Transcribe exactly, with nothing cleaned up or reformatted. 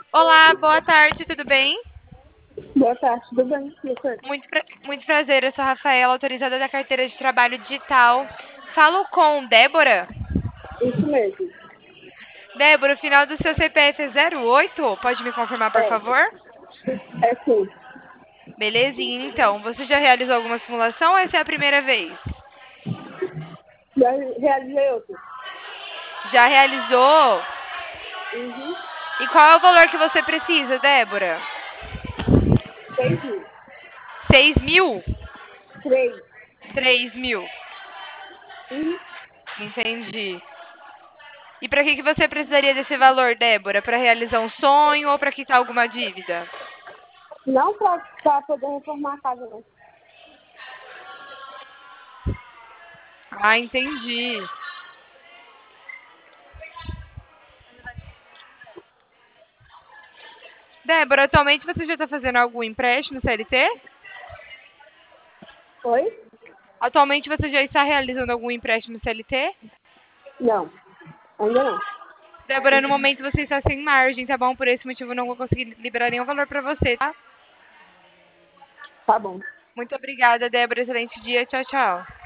Olá, boa tarde, tudo bem? Boa tarde, tudo bem? E você? Muito, pra- muito prazer, eu sou a Rafaela, autorizada da carteira de trabalho digital. Falo com Débora. Isso mesmo. Débora, o final do seu C P F é zero oito? Pode me confirmar, por É, favor? é sim. Belezinha, então. Você já realizou alguma simulação ou essa é a primeira vez? Já realizei outro. Já realizou? Uhum. E qual é o valor que você precisa, Débora? Seis mil. Seis mil? Três. Três mil. Uhum. Entendi. E para que que você precisaria desse valor, Débora? Para realizar um sonho ou para quitar alguma dívida? Não para poder reformar a casa, não. Ah, entendi. Débora, atualmente você já está fazendo algum empréstimo C L T? Oi? Atualmente você já está realizando algum empréstimo C L T? Não, ainda não. Débora, no momento você está sem margem, tá bom? Por esse motivo eu não vou conseguir liberar nenhum valor para você, tá? Tá bom. Muito obrigada, Débora. Excelente dia. Tchau, tchau.